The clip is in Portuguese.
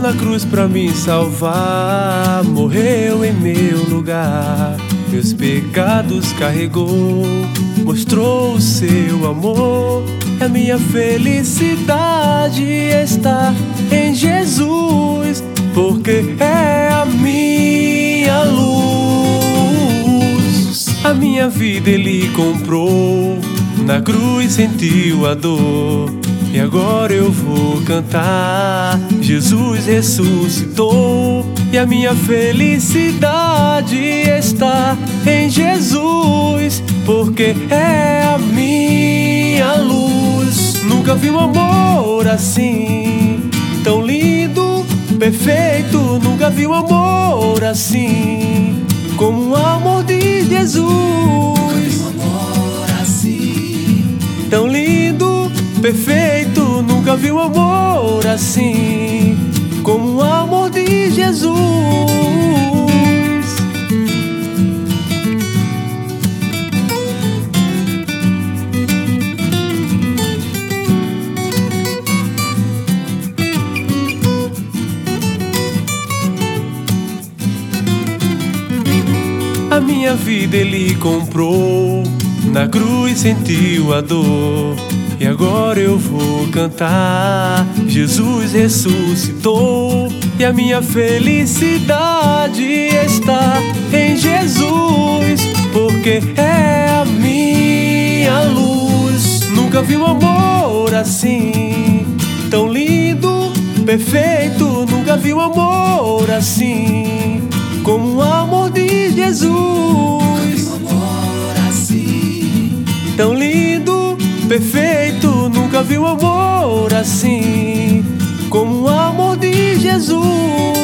na cruz pra me salvar, morreu em meu lugar, meus pecados carregou, mostrou o seu amor. A minha felicidade está em Jesus, porque é a minha luz. A minha vida Ele comprou, na cruz sentiu a dor, e agora eu vou cantar. Jesus ressuscitou, e a minha felicidade está em Jesus, porque é a minha luz. Nunca vi um amor assim, tão lindo, perfeito. Nunca vi um amor assim, como o amor de Jesus. Nunca vi um amor assim, tão lindo, perfeito. Nunca vi um amor assim, como o amor de Jesus. A minha vida Ele comprou, na cruz sentiu a dor, e agora eu vou cantar. Jesus ressuscitou, e a minha felicidade está em Jesus, porque é a minha luz. Nunca vi um amor assim, tão lindo, perfeito. Nunca vi um amor assim, como o amor de Jesus. nunca vi um amor assim, Tão lindo, perfeito. Nunca vi um amor assim, como o amor de Jesus.